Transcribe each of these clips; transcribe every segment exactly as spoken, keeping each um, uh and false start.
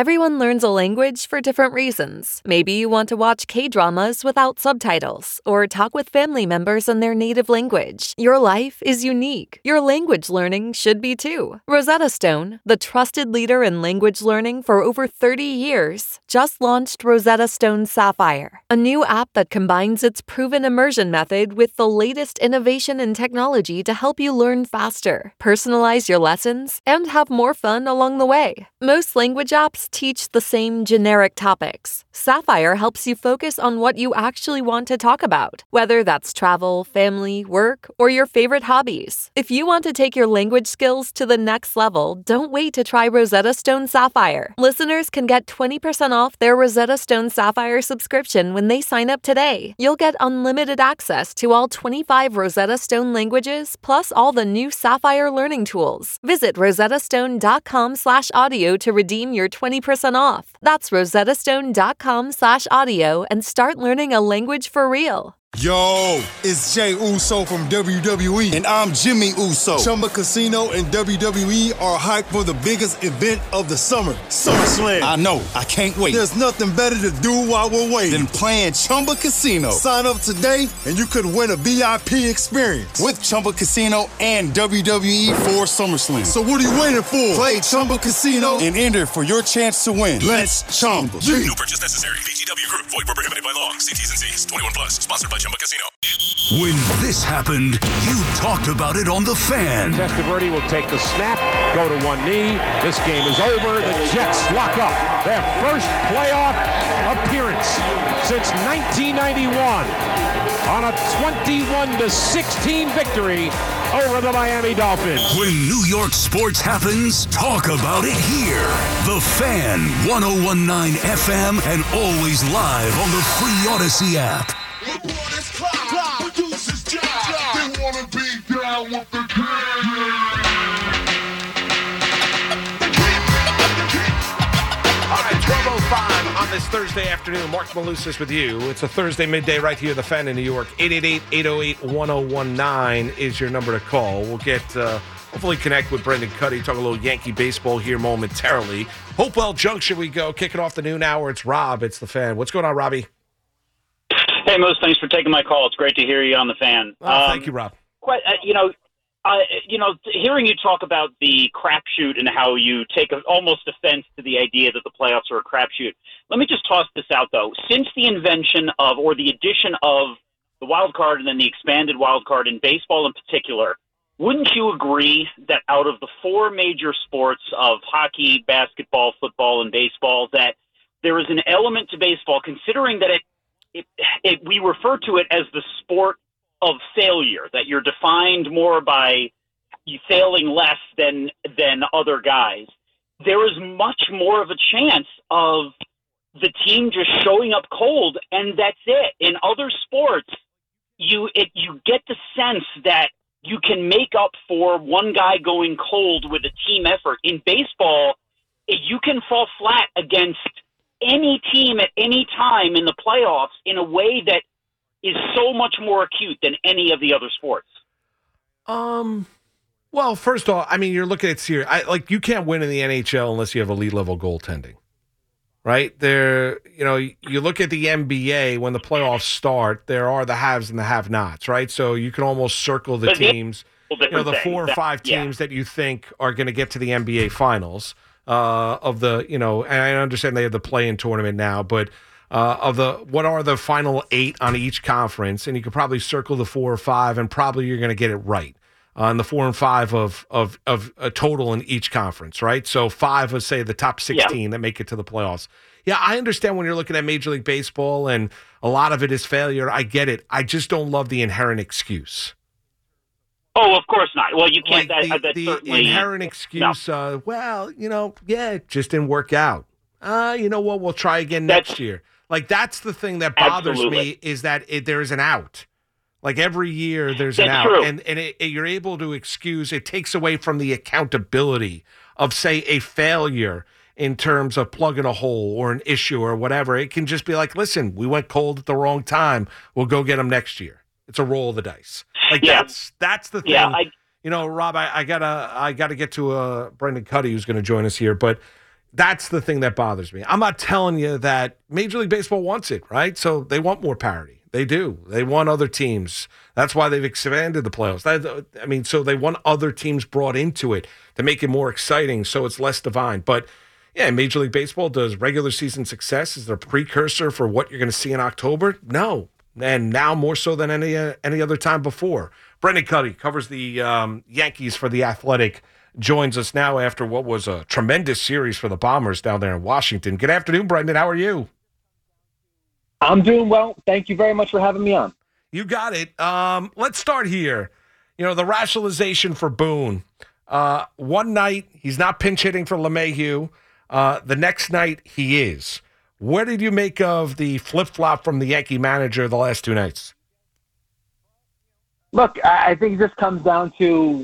Everyone learns a language for different reasons. Maybe you want to watch K-dramas without subtitles or talk with family members in their native language. Your life is unique. Your language learning should be too. Rosetta Stone, the trusted leader in language learning for over thirty years, just launched Rosetta Stone Sapphire, a new app that combines its proven immersion method with the latest innovation in technology to help you learn faster, personalize your lessons, and have more fun along the way. Most language apps teach the same generic topics. Sapphire helps you focus on what you actually want to talk about, whether that's travel, family, work, or your favorite hobbies. If you want to take your language skills to the next level, don't wait to try Rosetta Stone Sapphire. Listeners can get twenty percent off their Rosetta Stone Sapphire subscription when they sign up today. You'll get unlimited access to all twenty-five Rosetta Stone languages, plus all the new Sapphire learning tools. Visit rosettastone.com slash audio to redeem your twenty percent off. That's rosettastone.com slash audio and start learning a language for real. Yo, it's Jay Uso from W W E. And I'm Jimmy Uso. Chumba Casino and W W E are hyped for the biggest event of the summer, SummerSlam. I know. I can't wait. There's nothing better to do while we're waiting than playing Chumba Casino. Sign up today and you could win a V I P experience with Chumba Casino and W W E for SummerSlam. So what are you waiting for? Play Chumba Casino and enter for your chance to win. Let's Chumba. No purchase necessary. V G W Group. Void where prohibited by law. See T's and C's. twenty-one plus. Sponsored by Chumba Casino. When this happened, you talked about it on The Fan. Testaverde will take the snap, go to one knee. This game is over. The Jets lock up their first playoff appearance since nineteen ninety-one on a twenty-one to sixteen victory over the Miami Dolphins. When New York sports happens, talk about it here. The Fan, one oh one point nine F M, and always live on the free Odyssey app. On this Thursday afternoon, Mark Malusis with you. It's a Thursday midday right here, The Fan in New York. eight eight eight, eight oh eight, one oh one nine is your number to call. We'll get, uh, hopefully connect with Brendan Cuddy, talk a little Yankee baseball here momentarily. Hopewell Junction we go, kicking off the noon hour. It's Rob, it's The Fan. What's going on, Robbie? Hey, Moose, thanks for taking my call. It's great to hear you on The Fan. Oh, um, thank you, Rob. Quite, uh, you know, Uh, you know, hearing you talk about the crapshoot and how you take a, almost offense to the idea that the playoffs are a crapshoot. Let me just toss this out, though. Since the invention of, or the addition of the wild card and then the expanded wild card in baseball in particular, wouldn't you agree that out of the four major sports of hockey, basketball, football, and baseball, that there is an element to baseball, considering that it, it, it we refer to it as the sport of failure, that you're defined more by you failing less than than other guys, there is much more of a chance of the team just showing up cold, and that's it. In other sports, you it, you get the sense that you can make up for one guy going cold with a team effort. In baseball, you can fall flat against any team at any time in the playoffs in a way that is so much more acute than any of the other sports. Um, well, first of all, I mean, you're looking at here. I like you can't win in the N H L unless you have elite level goaltending, right? There, you know, you look at the N B A when the playoffs start. There are the haves and the have-nots, right? So you can almost circle the but teams. You know, the four or five teams yeah. that you think are going to get to the N B A finals uh, of the, you know, and I understand they have the play-in tournament now, but. Uh, of the what are the final eight on each conference, and you could probably circle the four or five, and probably you're going to get it right on the four and five of of of a total in each conference, right? So five of say the top sixteen yeah. that make it to the playoffs. Yeah, I understand when you're looking at Major League Baseball, and a lot of it is failure. I get it. I just don't love the inherent excuse. Oh, of course not. Well, you can't. Like that, the, that the certainly, inherent excuse. No. Uh, well, you know, yeah, it just didn't work out. Uh, you know what? We'll try again next That's, year. Like, that's the thing that bothers absolutely. me is that it, there's an out. Like, every year there's That's an out. True. And, and it, it, you're able to excuse, it takes away from the accountability of, say, a failure in terms of plugging a hole or an issue or whatever. It can just be like, listen, we went cold at the wrong time. We'll go get them next year. It's a roll of the dice. Like, yeah. that's that's the thing. Yeah, I, you know, Rob, I, I gotta I gotta get to uh, Brendan Cuddy, who's going to join us here, but That's the thing that bothers me. I'm not telling you that Major League Baseball wants it, right? So they want more parity. They do. They want other teams. That's why they've expanded the playoffs. That, I mean, so they want other teams brought into it to make it more exciting so it's less divine. But, yeah, Major League Baseball does regular season success. Is there a precursor for what you're going to see in October? No. And now more so than any uh, any other time before. Brendan Cuddy covers the um, Yankees for The Athletic, joins us now after what was a tremendous series for the Bombers down there in Washington. Good afternoon, Brendan. How are you? I'm doing well. Thank you very much for having me on. You got it. Um, let's start here. You know, the rationalization for Boone. Uh, one night, he's not pinch hitting for LeMahieu. Uh, the next night, he is. What did you make of the flip-flop from the Yankee manager the last two nights? Look, I think this comes down to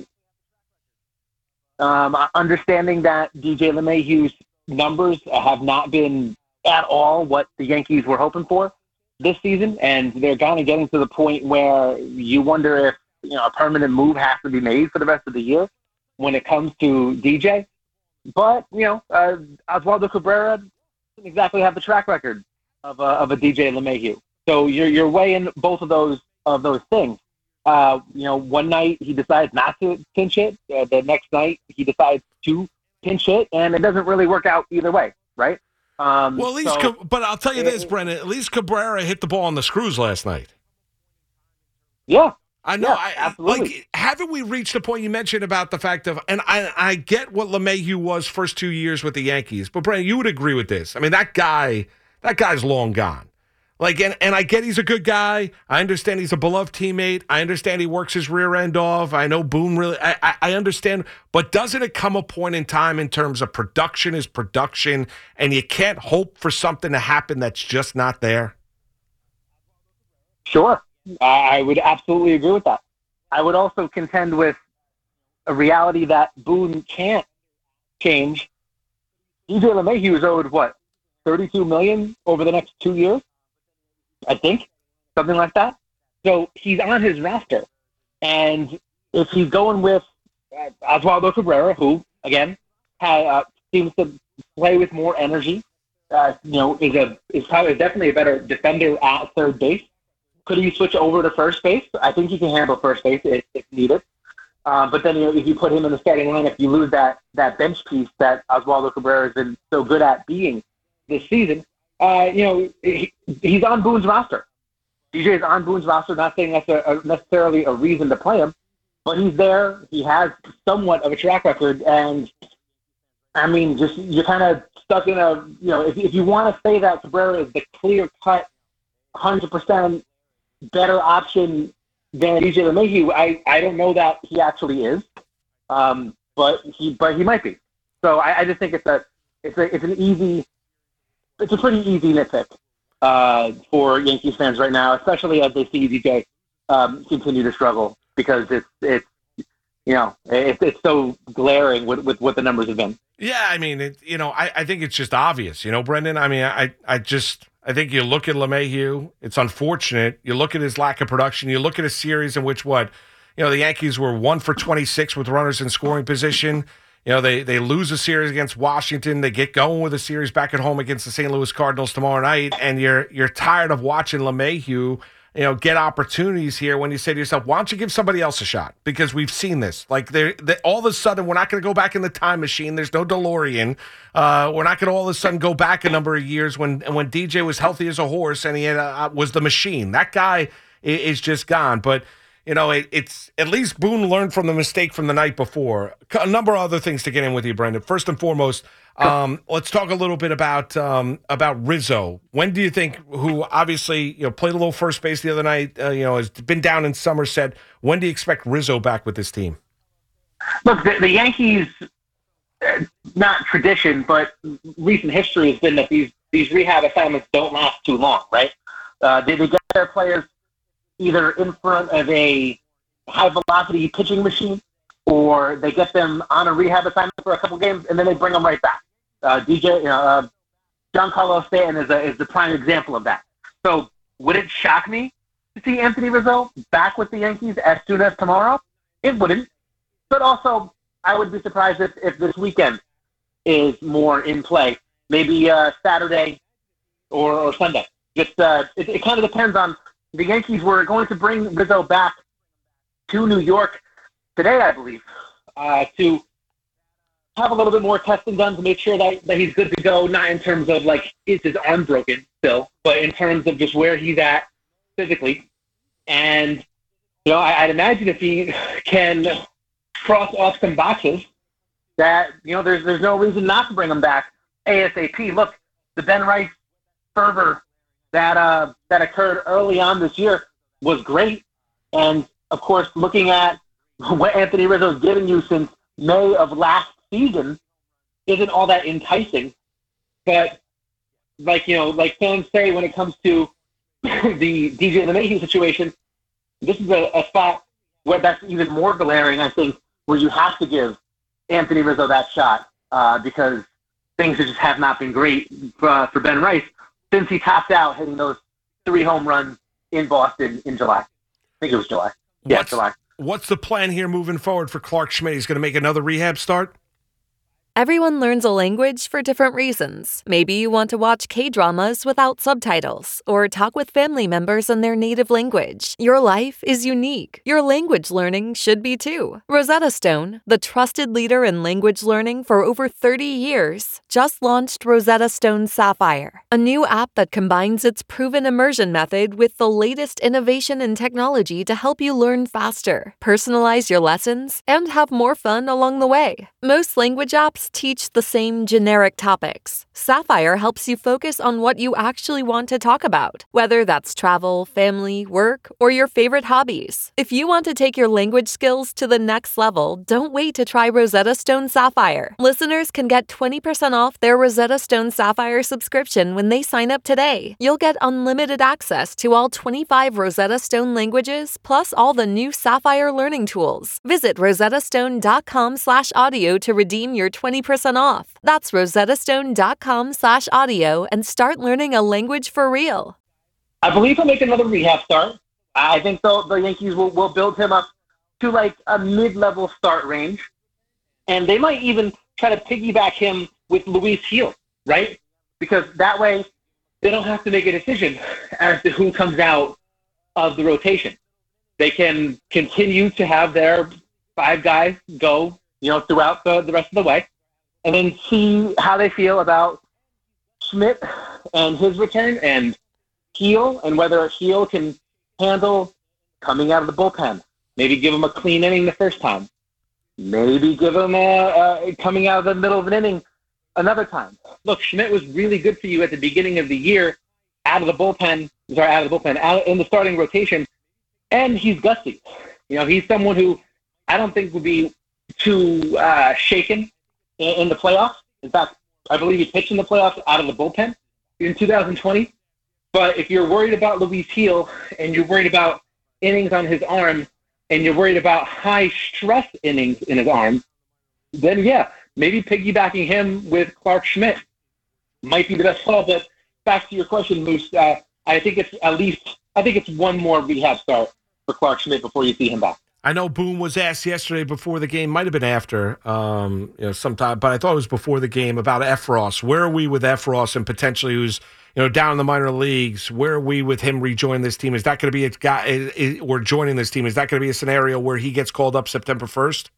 um, understanding that D J LeMahieu's numbers have not been at all what the Yankees were hoping for this season, and they're kind of getting to the point where you wonder if you know a permanent move has to be made for the rest of the year when it comes to D J. But you know, uh, Oswaldo Cabrera doesn't exactly have the track record of a, of a D J LeMahieu, so you're you're weighing both of those of those things. Uh, you know, one night he decides not to pinch hit, uh, the next night he decides to pinch hit, and it doesn't really work out either way, right? Um, well, at least, so, but I'll tell you this, it, Brennan. At least Cabrera hit the ball on the screws last night. Yeah, I know. Yeah, I, absolutely. Like, haven't we reached the point you mentioned about the fact of, and I, I get what LeMahieu was first two years with the Yankees, but Brennan, you would agree with this. I mean, that guy, that guy's long gone. Like, and, and I get he's a good guy. I understand he's a beloved teammate. I understand he works his rear end off. I know Boone really, I, I, I understand. But doesn't it come a point in time in terms of production is production, and you can't hope for something to happen that's just not there? Sure. I would absolutely agree with that. I would also contend with a reality that Boone can't change. D J LeMahieu is owed, what, thirty-two million dollars over the next two years? I think, something like that. So he's on his roster. And if he's going with uh, Oswaldo Cabrera, who, again, ha, uh, seems to play with more energy, uh, you know, is a is probably definitely a better defender at third base. Could he switch over to first base? I think he can handle first base if, if needed. Uh, but then, you know, if you put him in the starting lineup, you lose that, that bench piece that Oswaldo Cabrera has been so good at being this season. Uh, you know, he, he's on Boone's roster. D J is on Boone's roster, not saying that's a, a necessarily a reason to play him, but he's there. He has somewhat of a track record, and, I mean, just you're kind of stuck in a, you know, if, if you want to say that Cabrera is the clear-cut, one hundred percent better option than D J LeMahieu, I, I don't know that he actually is, um, but he but he might be. So I, I just think it's a it's a it's an easy. It's a pretty easy nitpick uh, for Yankees fans right now, especially as they see D J um, continue to struggle because it's it's you know it's it's so glaring with, with what the numbers have been. Yeah, I mean, it, you know, I, I think it's just obvious, you know, Brendan. I mean, I I just I think you look at LeMahieu, it's unfortunate. You look at his lack of production. You look at a series in which what you know the Yankees were one for twenty-six with runners in scoring position. You know, they, they lose a series against Washington. They get going with a series back at home against the Saint Louis Cardinals tomorrow night, and you're you're tired of watching LeMahieu, you know, get opportunities here when you say to yourself, why don't you give somebody else a shot? Because we've seen this. Like, they all of a sudden, we're not going to go back in the time machine. There's no DeLorean. Uh, we're not going to all of a sudden go back a number of years when when D J was healthy as a horse and he had, uh, was the machine. That guy is just gone. But you know, it, it's at least Boone learned from the mistake from the night before. A number of other things to get in with you, Brendan. First and foremost, um, let's talk a little bit about um, about Rizzo. When do you think, who obviously you know played a little first base the other night, uh, you know, has been down in Somerset. When do you expect Rizzo back with this team? Look, the, the Yankees, uh, not tradition, but recent history has been that these these rehab assignments don't last too long, right? Uh, they, they get their players either in front of a high-velocity pitching machine, or they get them on a rehab assignment for a couple games, and then they bring them right back. Uh, D J, you know, uh, Giancarlo Stanton is, a, is the prime example of that. So would it shock me to see Anthony Rizzo back with the Yankees as soon as tomorrow? It wouldn't. But also, I would be surprised if, if this weekend is more in play. Maybe uh, Saturday or, or Sunday. Just uh, it, it kind of depends on the Yankees. Were going to bring Rizzo back to New York today, I believe, uh, to have a little bit more testing done to make sure that, that he's good to go, not in terms of, like, is his arm broken still, but in terms of just where he's at physically. And, you know, I, I'd imagine if he can cross off some boxes that, you know, there's there's no reason not to bring him back ASAP. Look, the Ben Rice fervor that uh, that occurred early on this year was great. And, of course, looking at what Anthony Rizzo's given you since May of last season isn't all that enticing. But, like, you know, like fans say when it comes to the D J LeMahieu situation, this is a, a spot where that's even more glaring, I think, where you have to give Anthony Rizzo that shot uh, because things just have not been great for, uh, for Ben Rice since he topped out hitting those three home runs in Boston in July. I think it was July. Yeah, what's, July. What's the plan here moving forward for Clarke Schmidt? He's going to make another rehab start? Everyone learns a language for different reasons. Maybe you want to watch K-dramas without subtitles or talk with family members in their native language. Your life is unique. Your language learning should be too. Rosetta Stone, the trusted leader in language learning for over thirty years, just launched Rosetta Stone Sapphire, a new app that combines its proven immersion method with the latest innovation and technology to help you learn faster, personalize your lessons, and have more fun along the way. Most language apps teach the same generic topics. Sapphire helps you focus on what you actually want to talk about, whether that's travel, family, work, or your favorite hobbies. If you want to take your language skills to the next level, don't wait to try Rosetta Stone Sapphire. Listeners can get twenty percent off their Rosetta Stone Sapphire subscription when they sign up today. You'll get unlimited access to all twenty-five Rosetta Stone languages, plus all the new Sapphire learning tools. Visit rosettastone.com slash audio to redeem your twenty percent off. That's rosettastone.com slash audio and start learning a language for real. I believe he'll make another rehab start. I think the, the Yankees will, will build him up to like a mid-level start range. And they might even try to piggyback him with Luis Gil, right? Because that way they don't have to make a decision as to who comes out of the rotation. They can continue to have their five guys go, you know, throughout the, the rest of the way, and then see how they feel about Schmidt and his return and Gil, and whether Gil can handle coming out of the bullpen. Maybe give him a clean inning the first time. Maybe give him a, a coming out of the middle of an inning another time. Look, Schmidt was really good for you at the beginning of the year, out of the bullpen, sorry, out of the bullpen, out in the starting rotation, and he's gutsy. You know, he's someone who I don't think would be too uh, shaken in, in the playoffs. In fact, I believe he pitched in the playoffs out of the bullpen in two thousand twenty. But if you're worried about Luis Gil and you're worried about innings on his arm and you're worried about high-stress innings in his arm, then, yeah, maybe piggybacking him with Clarke Schmidt might be the best call. But back to your question, Moose, uh, I think it's at least I think it's one more rehab start for Clarke Schmidt before you see him back. I know Boone was asked yesterday before the game, might have been after, um, you know, sometime, but I thought it was before the game, about Effross. Where are we with Effross and potentially who's, you know, down in the minor leagues? Where are we with him rejoining this team? Is that going to be a guy, or joining this team? Is that going to be a scenario where he gets called up September first?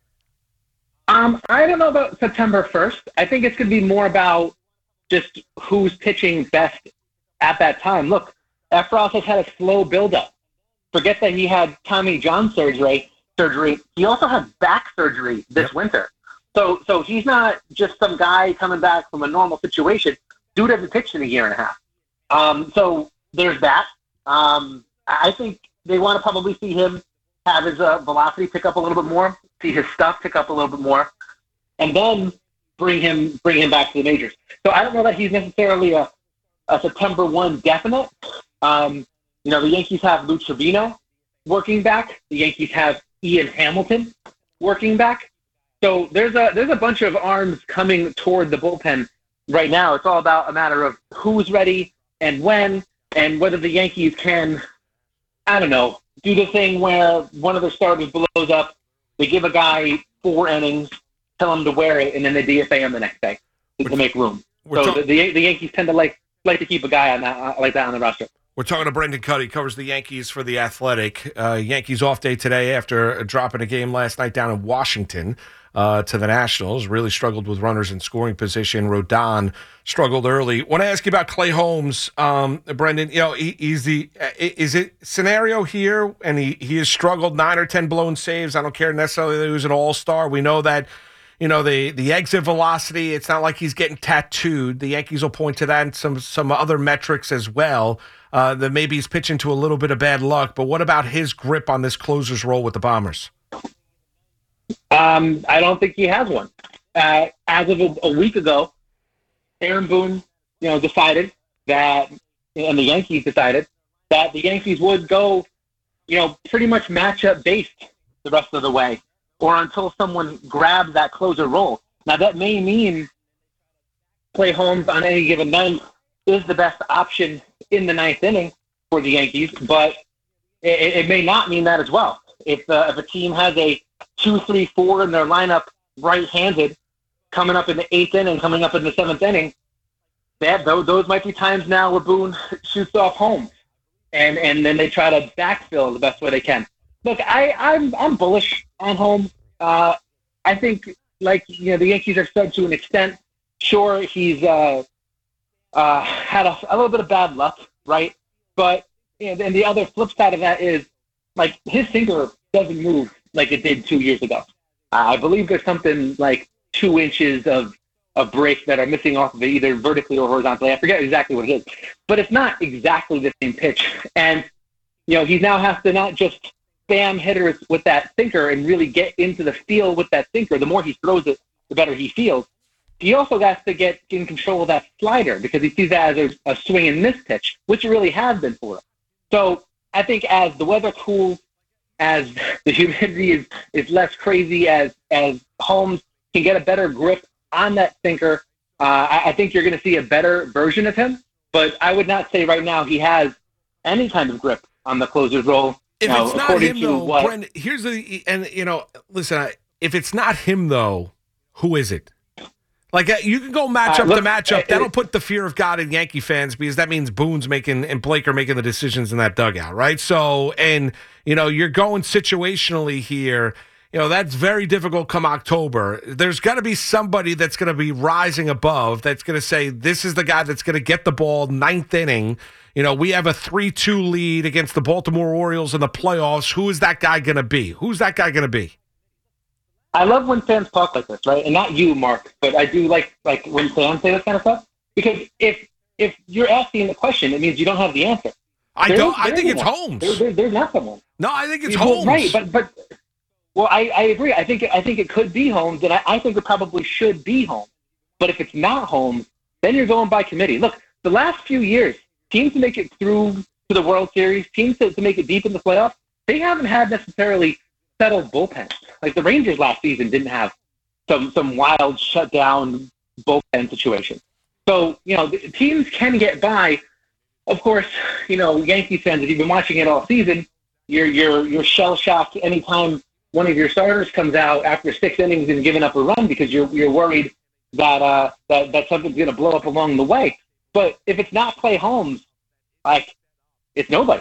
Um, I don't know about September first. I think it's going to be more about just who's pitching best at that time. Look, Effross has had a slow buildup. Forget that he had Tommy John surgery. Surgery. He also had back surgery this yep. winter. So, so he's not just some guy coming back from a normal situation. Dude hasn't pitched in a year and a half. Um, so there's that. Um, I think they want to probably see him have his uh, velocity pick up a little bit more, see his stuff pick up a little bit more, and then bring him bring him back to the majors. So I don't know that he's necessarily a, a September first definite. Um, You know, the Yankees have Lou Trevino working back. The Yankees have Ian Hamilton working back. So there's a there's a bunch of arms coming toward the bullpen right now. It's all about a matter of who's ready and when, and whether the Yankees can, I don't know, do the thing where one of their starters blows up, they give a guy four innings, tell him to wear it, and then they D F A him the next day to, to make room. So talk- the, the the Yankees tend to like like to keep a guy on that like that on the roster. We're talking to Brendan Cuddy, covers the Yankees for The Athletic. Uh, Yankees off day today after dropping a game last night down in Washington uh, to the Nationals. Really struggled with runners in scoring position. Rodon struggled early. Want to ask you about Clay Holmes, um, Brendan. You know, he, he's the is it scenario here, and he he has struggled nine or ten blown saves. I don't care necessarily that he was an all star. We know that. You know, the, the exit velocity, it's not like he's getting tattooed. The Yankees will point to that and some some other metrics as well. Uh, that maybe he's pitching to a little bit of bad luck. But what about his grip on this closer's role with the Bombers? Um, I don't think he has one. Uh, as of a, a week ago, Aaron Boone, you know, decided that, and the Yankees decided that the Yankees would go, you know, pretty much matchup based the rest of the way, or until someone grabs that closer role. Now, that may mean Clay Holmes on any given night is the best option in the ninth inning for the Yankees, but it, it may not mean that as well. If, uh, if a team has a two, three, four in their lineup right-handed coming up in the eighth inning, coming up in the seventh inning, that those, those might be times now where Boone shoots off Holmes, and, and then they try to backfill the best way they can. Look, I, I'm I'm bullish on Holmes. Uh, I think, like, you know, the Yankees are stuck to an extent. Sure, he's uh, uh, had a, a little bit of bad luck, right? But and, and the other flip side of that is, like, his sinker doesn't move like it did two years ago. Uh, I believe there's something like two inches of of breaks that are missing off of it, either vertically or horizontally. I forget exactly what it is, but it's not exactly the same pitch. And you know, he now has to not just spam hitters with that sinker and really get into the field with that sinker. The more he throws it, the better he feels. He also has to get in control of that slider because he sees that as a, a swing and miss pitch, which it really has been for him. So I think as the weather cools, as the humidity is, is less crazy, as as Holmes can get a better grip on that sinker, uh, I, I think you're going to see a better version of him. But I would not say right now he has any kind of grip on the closer's role. If now, it's not him, though, what, Brendan, here's the and you know, listen. I, if it's not him, though, who is it? Like uh, you can go matchup uh, look, to matchup. Uh, That'll put the fear of God in Yankee fans because that means Boone's making and Blake are making the decisions in that dugout, right? So, and you know, you're going situationally here. You know, that's very difficult come October. There's got to be somebody that's going to be rising above that's going to say, this is the guy that's going to get the ball ninth inning. You know, we have a three two lead against the Baltimore Orioles in the playoffs. Who is that guy going to be? Who's that guy going to be? I love when fans talk like this, right? And not you, Mark, but I do like like when fans say this kind of stuff. Because if if you're asking the question, it means you don't have the answer. I there don't. Is, I think it's one. Holmes. There, there, there's not someone. No, I think it's well, Holmes. Right, but but well, I, I agree. I think I think it could be Holmes, and I, I think it probably should be Holmes. But if it's not Holmes, then you're going by committee. Look, the last few years, teams to make it through to the World Series, teams to, to make it deep in the playoffs, they haven't had necessarily settled bullpens. Like the Rangers last season didn't have some some wild shutdown bullpen situation. So, you know, the teams can get by. Of course, you know, Yankees fans, if you've been watching it all season, you're you're you're shell shocked anytime one of your starters comes out after six innings and giving up a run because you're you're worried that uh that, that something's gonna blow up along the way. But if it's not Clay Holmes, like it's nobody.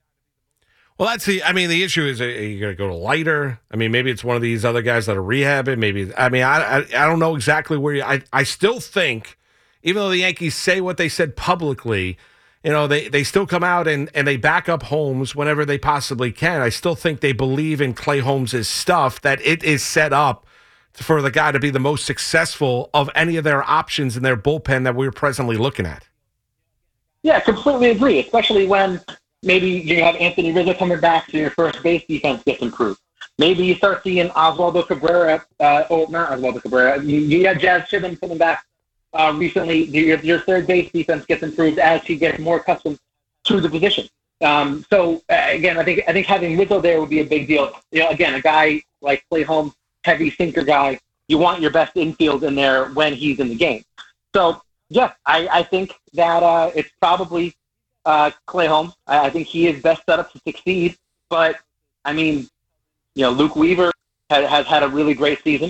Well, that's the. I mean, the issue is, are you going to go to Leiter? I mean, maybe it's one of these other guys that are rehabbing. Maybe. I mean, I I, I don't know exactly where. You, I I still think, even though the Yankees say what they said publicly, you know, they, they still come out and, and they back up Holmes whenever they possibly can. I still think they believe in Clay Holmes' stuff, that it is set up for the guy to be the most successful of any of their options in their bullpen that we're presently looking at. Yeah, completely agree, especially when maybe you have Anthony Rizzo coming back, so your first base defense gets improved. Maybe you start seeing Oswaldo Cabrera, uh, oh, not Oswaldo Cabrera, you, you have Jazz Chisholm coming back uh, recently. Your, your third base defense gets improved as he gets more accustomed to the position. Um, so, uh, again, I think I think having Rizzo there would be a big deal. You know, again, a guy like Clay Holmes, heavy sinker guy, you want your best infield in there when he's in the game. So, yeah, I, I think that uh, it's probably uh, Clay Holmes. I, I think he is best set up to succeed. But, I mean, you know, Luke Weaver has, has had a really great season.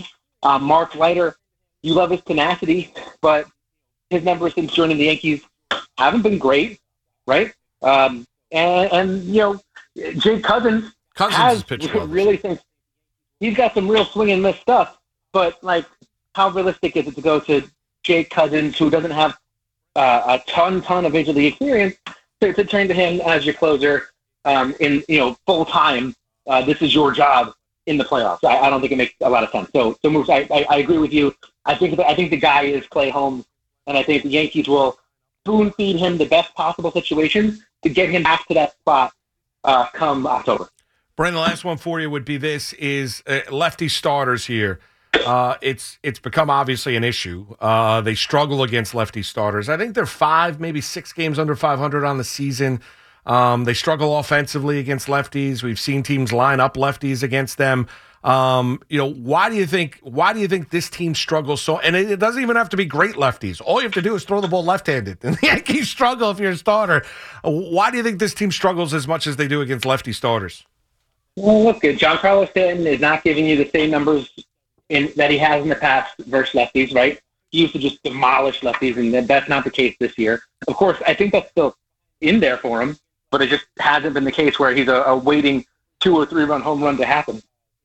Uh, Mark Leiter, you love his tenacity, but his numbers since joining the Yankees haven't been great, right? Um, and, and, you know, Jake Cousins, Cousins has pitched well really thinks he's got some real swing and miss stuff, but, like, how realistic is it to go to Jake Cousins, who doesn't have uh, a ton, ton of major league experience, to, to turn to him as your closer um, in, you know, full time? Uh, this is your job in the playoffs. I, I don't think it makes a lot of sense. So, so Moose, I, I, I agree with you. I think the, I think the guy is Clay Holmes, and I think the Yankees will spoon feed him the best possible situation to get him back to that spot uh, come October. Brendan, the last one for you would be this: is uh, lefty starters here. Uh, it's it's become obviously an issue. Uh, they struggle against lefty starters. I think they're five, maybe six games under five hundred on the season. Um, they struggle offensively against lefties. We've seen teams line up lefties against them. Um, you know, why do you think why do you think this team struggles so? And it, it doesn't even have to be great lefties. All you have to do is throw the ball left-handed. And the Yankees struggle if you're a starter. Why do you think this team struggles as much as they do against lefty starters? Well, look, Giancarlo Stanton is not giving you the same numbers in, that he has in the past versus lefties, right? He used to just demolish lefties, and that's not the case this year. Of course, I think that's still in there for him, but it just hasn't been the case where he's a, a waiting two or three run home run to happen.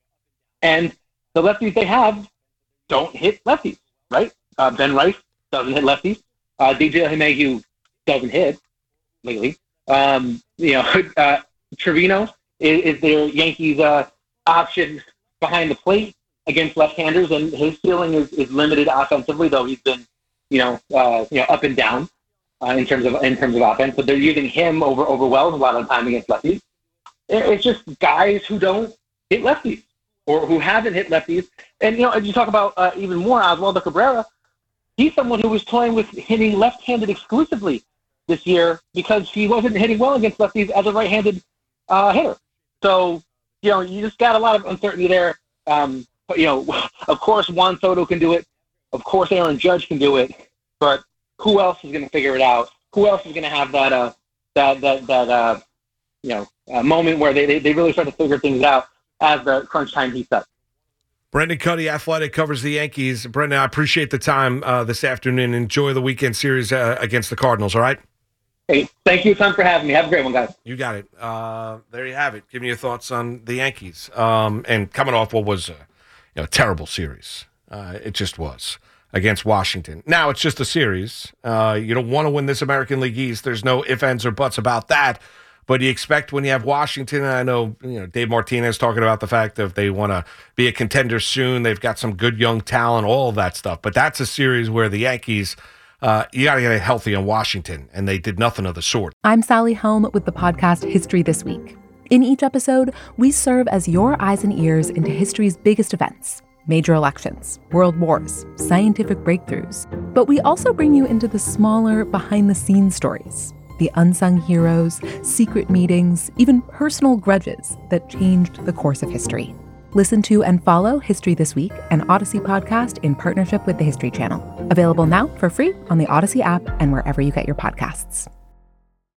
And the lefties they have don't hit lefties, right? Uh, Ben Rice doesn't hit lefties. Uh, D J LeMahieu doesn't hit lately. Um, you know, uh, Trevino is, is their Yankees' uh, option behind the plate against left-handers, and his ceiling is, is limited offensively, though he's been, you know, uh, you know, up and down uh, in terms of in terms of offense. But they're using him over over Wells a lot of the time against lefties. It, it's just guys who don't hit lefties, or who haven't hit lefties. And, you know, as you talk about uh, even more, Oswaldo Cabrera, he's someone who was toying with hitting left-handed exclusively this year because he wasn't hitting well against lefties as a right-handed uh, hitter. So, you know, you just got a lot of uncertainty there. Um, but, you know, of course Juan Soto can do it. Of course Aaron Judge can do it. But who else is going to figure it out? Who else is going to have that, uh, that, that, that uh, you know, uh, moment where they, they, they really start to figure things out as the crunch time heats up? Brendan Kuty, Athletic, covers the Yankees. Brendan, I appreciate the time uh, this afternoon. Enjoy the weekend series uh, against the Cardinals, all right? Hey, thank you, Tom, for having me. Have a great one, guys. You got it. Uh, there you have it. Give me your thoughts on the Yankees. Um, and coming off what was a you know, terrible series. Uh, it just was against Washington. Now, it's just a series. Uh, you don't want to win this American League East. There's no ifs, ands, or buts about that. But you expect when you have Washington, and I know you know Dave Martinez talking about the fact that if they want to be a contender soon, they've got some good young talent, all of that stuff. But that's a series where the Yankees, uh, you got to get it healthy in Washington, and they did nothing of the sort. I'm Sally Helm with the podcast History This Week. In each episode, we serve as your eyes and ears into history's biggest events. Major elections, world wars, scientific breakthroughs. But we also bring you into the smaller, behind-the-scenes stories. The unsung heroes, secret meetings, even personal grudges that changed the course of history. Listen to and follow History This Week, an Odyssey podcast in partnership with the History Channel. Available now for free on the Odyssey app and wherever you get your podcasts.